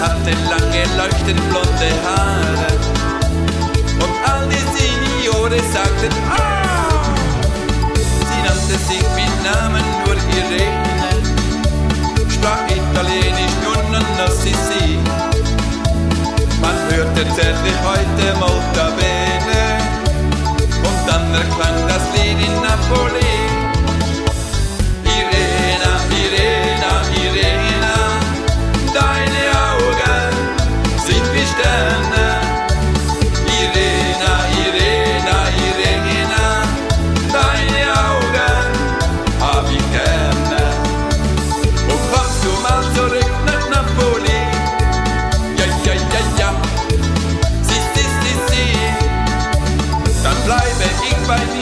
hatte lange leuchtend blonde Haare. Und all die Signore sagten ah! Sie nannte sich mit Namen nur Irene, sprach Italienisch nur non si. Man hörte zärtlich heute molto bene und dann erklang das Lied in Napoli. Irena, Irena, Irena, deine Augen sind wie Sterne. Irena, Irena, Irena, deine Augen hab ich gerne. Und kommst du mal zurück nach Napoli? Ja, ja, ja, ja, si, si, si, si. Dann bleibe ich bei